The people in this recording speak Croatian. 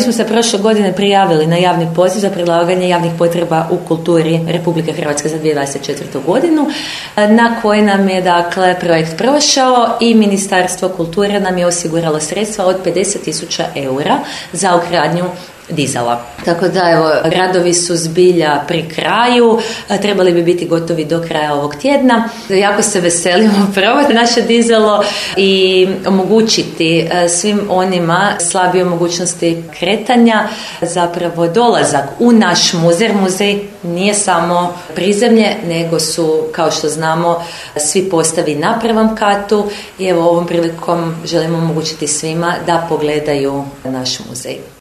smo se prošle godine prijavili na javni poziv za predlaganje javnih potreba u kulturi Republike Hrvatske za 2024. godinu, na koji nam je dakle projekt prošao i Ministarstvo kulture nam je osiguralo sredstva od 50.000 eura za ugradnju dizala. Tako da evo, radovi su zbilja pri kraju, trebali bi biti gotovi do kraja ovog tjedna. Jako se veselimo probati naše dizalo i omogućiti svim onima slabije mogućnosti kretanja zapravo dolazak u naš muzej. Muzej nije samo prizemlje, nego su, kao što znamo, svi postavi na prvom katu i evo ovom prilikom želimo omogućiti svima da pogledaju naš muzej.